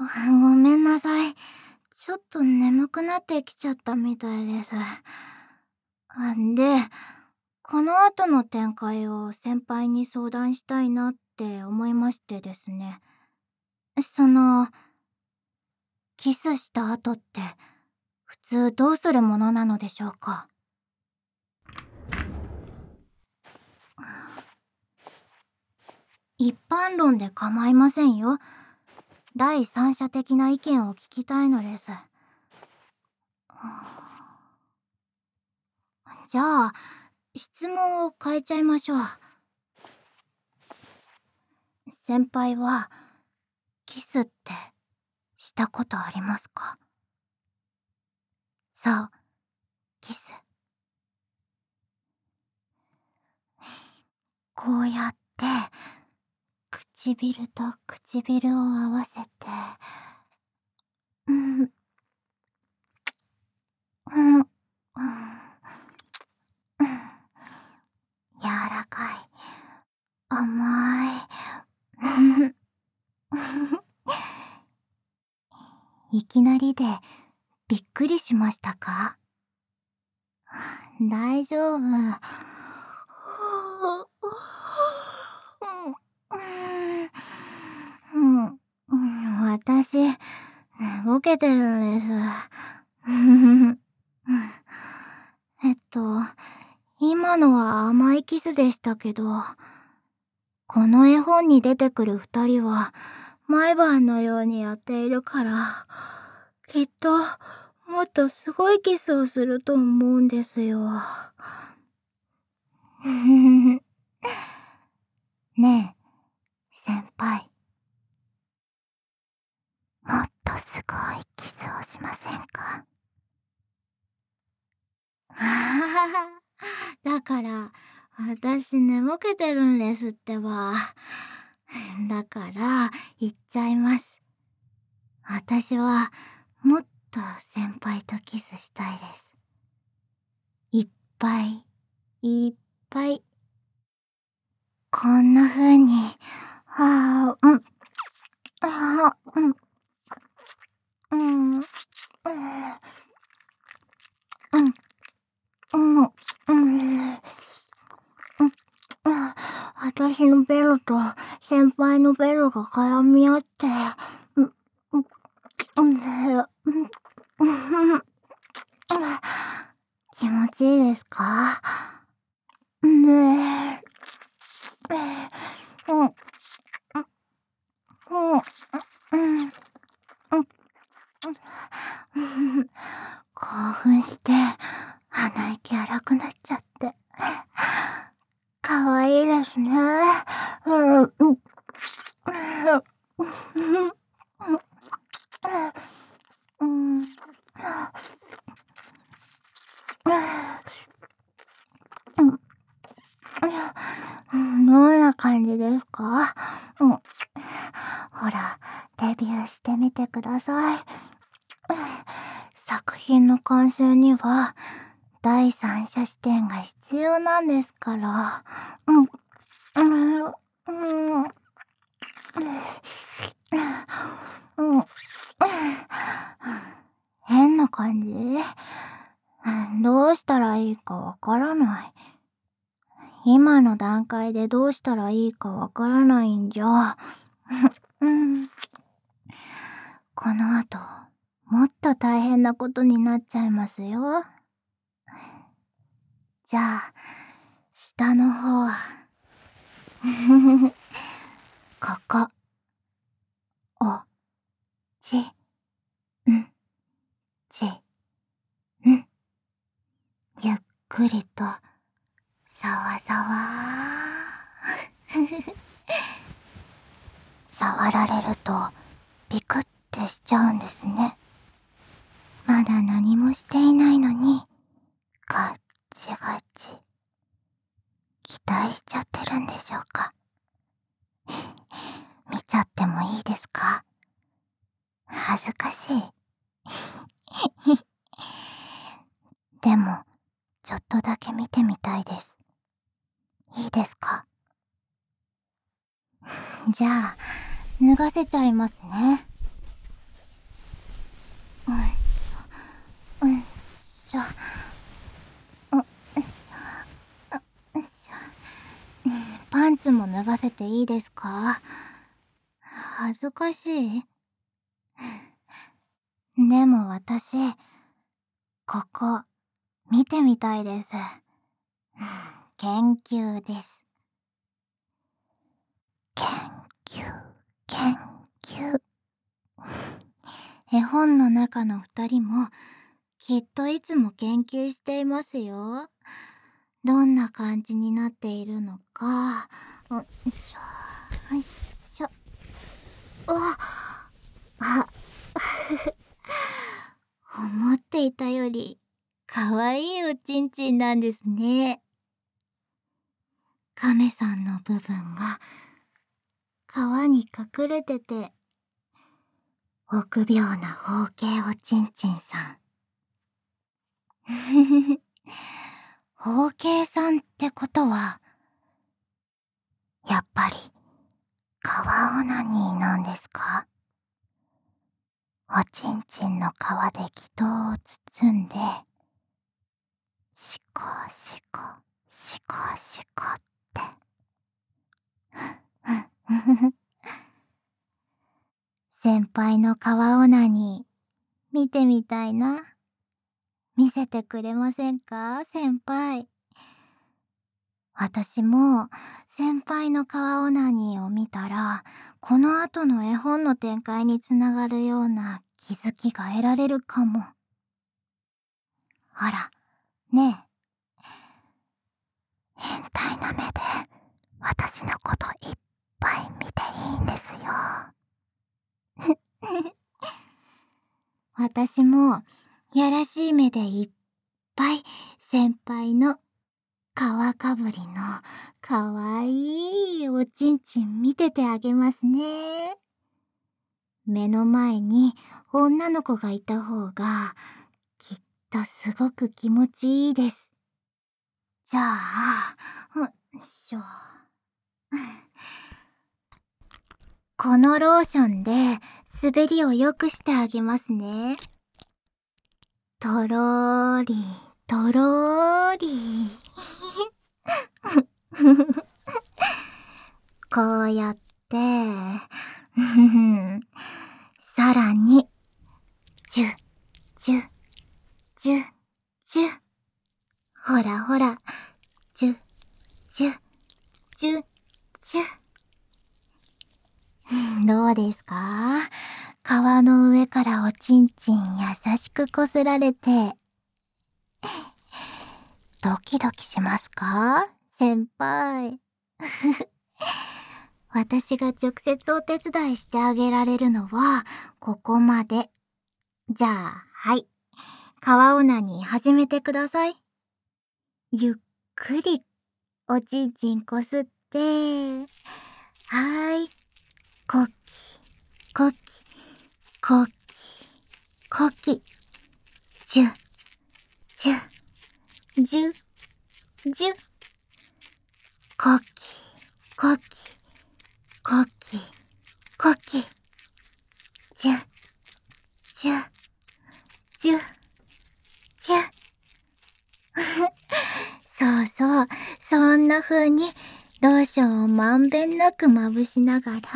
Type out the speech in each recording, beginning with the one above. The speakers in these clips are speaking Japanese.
ごめんなさい。ちょっと眠くなってきちゃったみたいです。で、この後の展開を先輩に相談したいなって思いましてですね。その、キスした後って普通どうするものなのでしょうか？一般論で構いませんよ。第三者的な意見を聞きたいのです。じゃあ、質問を変えちゃいましょう。先輩は、キスってしたことありますか？そう、キス。こうやって、唇と唇を合わせて、うん、うん、うん、柔らかい、甘い。いきなりでびっくりしましたか？大丈夫。私、寝ぼけてるんです。えっと、今のは甘いキスでしたけど、この絵本に出てくる二人は、毎晩のようにやっているから、きっと、もっとすごいキスをすると思うんですよ。ねえ、先輩。もっとすごいキスをしませんか？あははだから、私寝ぼけてるんですってば。だから、言っちゃいます。私は、もっと先輩とキスしたいです。いっぱい、いっぱい。こんな風に、うん、うん、うん、うん、うん、うん。私のベロと先輩のベロが絡み合って、うん、うん、うん、気持ちいいですか？ねえ、うん、うん、うん、興奮して、鼻息荒くなっちゃって。かわいいですね。うん、うん、うん、どんな感じですか？うん。ほら、レビューしてみてください。作品の完成には、第三者視点が必要なんですから。うん、うん、うん、うん、変な感じ？どうしたらいいかわからない。今の段階でどうしたらいいかわからないんじゃ。うん。この後、もっと大変なことになっちゃいますよ。じゃあ、下の方。ここ。お、ち、ん、ち、ん。ゆっくりと、さわさわ。触られると、ビクってしちゃうんですね。まだ何もしていないのに、ガッチガチ。期待しちゃってるんでしょうか？見ちゃってもいいですか？恥ずかしい。でも、ちょっとだけ見てみたいです。いいですか？じゃあ、脱がせちゃいますね。 しょ。よいしょ。よいしょ。パンツも脱がせていいですか？恥ずかしい？でも私、ここ、見てみたいです。研究です。研研究。絵本の中の2人も、きっといつも研究していますよ。どんな感じになっているのか。よいしょ。よいしょ。あ、思っていたより、かわいいおちんちんなんですね。亀さんの部分が、皮に隠れてて、臆病な包茎おちんちんさん。包茎さんってことは、やっぱり、皮オナニーなんですか？おちんちんの皮で気筒を包んで、シコシコ、シコシコって。先輩の皮オナニー、見てみたいな。見せてくれませんか、先輩。私も先輩の皮オナニーを見たら、この後の絵本の展開につながるような気づきが得られるかも。ほら、ねえ。変態な目で私のこといっぱい見ていいんですよ。私もやらしい目でいっぱい先輩の皮かぶりのかわいいおちんちん見ててあげますね。目の前に女の子がいた方がきっとすごく気持ちいいです。じゃあ、よいしょ。このローションで滑りを良くしてあげますね。とろーり、とろーり。こうやって、さらに、ジュ、ジュ、ジュ、ジュ。ほらほら、ジュ、ジュ、ジュ、ジュ。どうですか？皮の上からおちんちん優しくこすられて、ドキドキしますか？先輩。私が直接お手伝いしてあげられるのは、ここまで。じゃあ、はい。皮オナニー始めてください。ゆっくり、おちんちんこすって、はーい。コキ、コキ、コキ、コキ。ジュ、ジュ、ジュ、ジュ。コキ、コキ、コキ、コキ。ジュ、ジュ、ジュ、ジュ。そうそう、そんな風にローションをまんべんなくまぶしながら。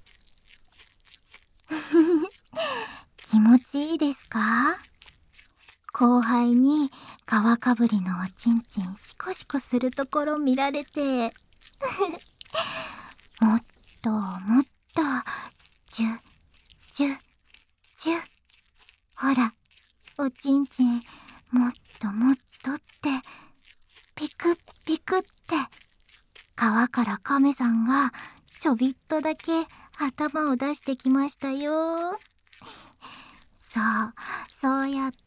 気持ちいいですか？後輩に皮かぶりのおちんちんシコシコするところ見られて。もっともっと、ジュ、ジュ、ジュ。ほら、おちんちん、もっともっとって、ピクッピクって、皮から亀さんがちょびっとだけ頭を出してきましたよ。そう、そうやって、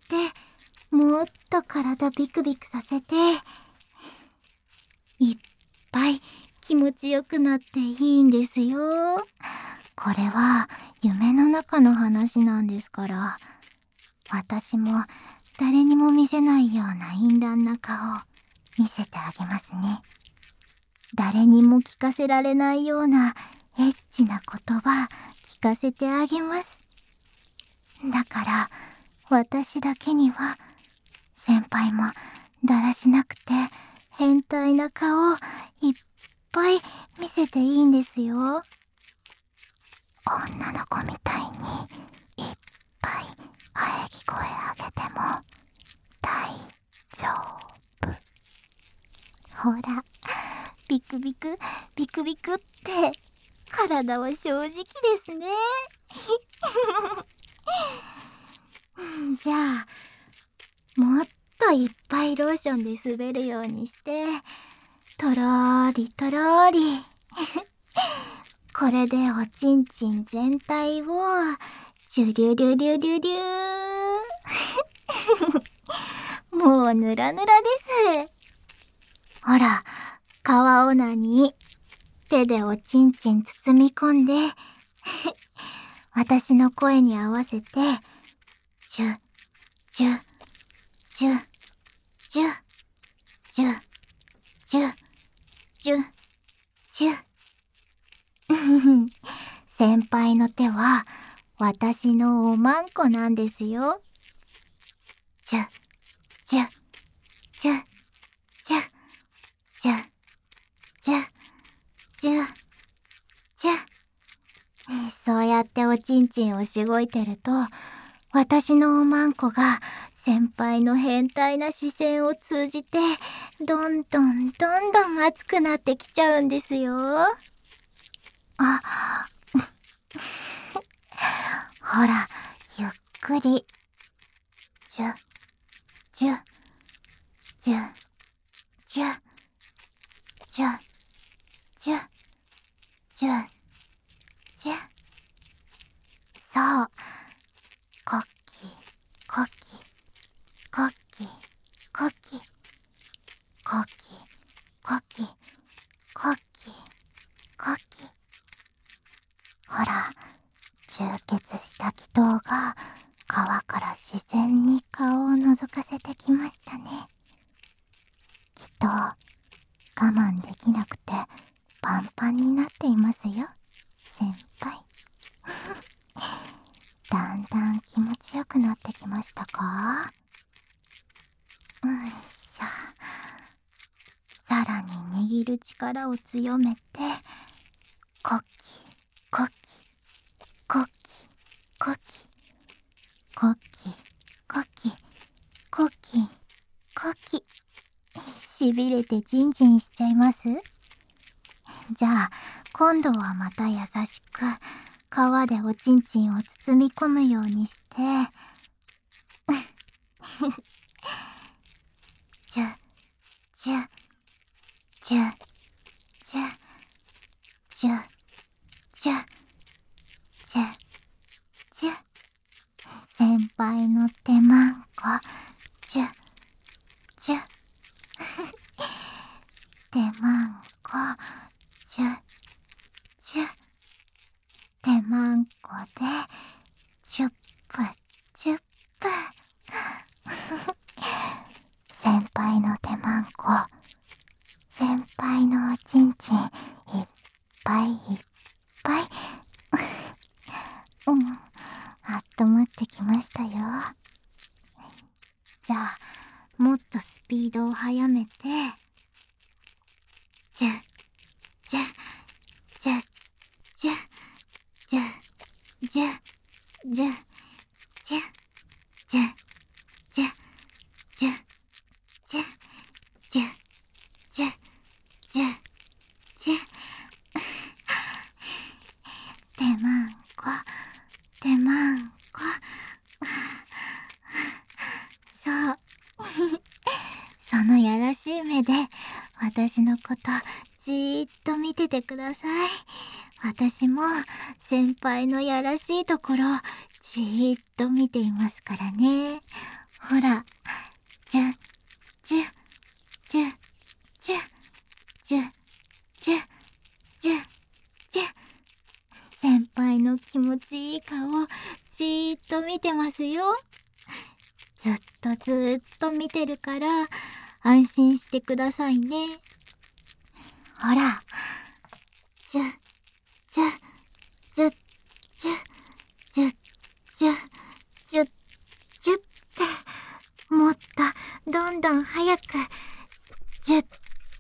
もっと体ビクビクさせて、いっぱい気持ちよくなっていいんですよ。これは夢の中の話なんですから、私も誰にも見せないような淫乱な顔見せてあげますね。誰にも聞かせられないようなエッチな言葉聞かせてあげます。だから私だけには先輩もだらしなくて変態な顔いっぱい見せていいんですよ。女の子みたいにいっぱい喘ぎ声上げても大丈夫。ほら、ビクビクビクビクって体は正直ですね。じゃあもっといっぱいローションで滑るようにしてとろーりとろーりこれでおちんちん全体をジュリュリュリュリュリューもうヌラヌラです。ほら、川オナニー手でおちんちん包み込んで私の声に合わせてジュジュジュジュジュジュジュジュ先輩の手は私のおまんこなんですよ。ジュジュジュジュジュジュジュジュそうやっておちんちんをしごいてると私のおまんこが先輩の変態な視線を通じてどんどんどんどん熱くなってきちゃうんですよ。あほら、ゆっくりジュジュジュジュジュジュジュジュそうコッキーコッキーコッキーコッキーコッキーコッキーコッキーコッキーほら充血した気筒が川から自然に顔を覗かせてきましたね。きっと我慢できなくてパンパンになっていますよ先輩だんだん気持ちよくなってきましたか？よいしょ。さらに握る力を強めてコッキーコッキーコッキーコッキーコッキーコッキーコッキーコッキーしびれてジンジンしちゃいます？じゃあ今度はまた優しく皮でおちんちんを包み込むようにしてジュジュジュジュジュジュジュジュ先輩の手まんこジュジュ手まんこジュジュ手まんこでチュップチュップ先輩の手まんこ先輩のおちんちんいっぱいいっぱいあったまってきましたよ。じゃあもっとスピードを速めてジュジュジュジュジュジュジュジュジュジュジュジュジュジュジュジュジュ手まんこ手まんこそうそのやらしい目で私のことじーっと見ててください。私も先輩のやらしいところじーっと見ていますからね。ほらジュジュジュジュジュジュジュジュ先輩の気持ちいい顔じーっと見てますよ。ずっとずっと見てるから安心してくださいね。ほらジュジュジュジュジュジュジュジュってもっと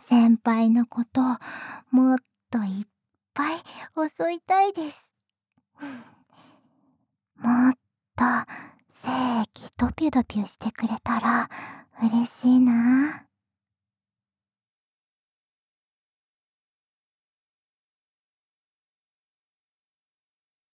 先輩のこともっといっぱい襲いたいです。もっと精液ドピュドピュしてくれたら嬉しいな。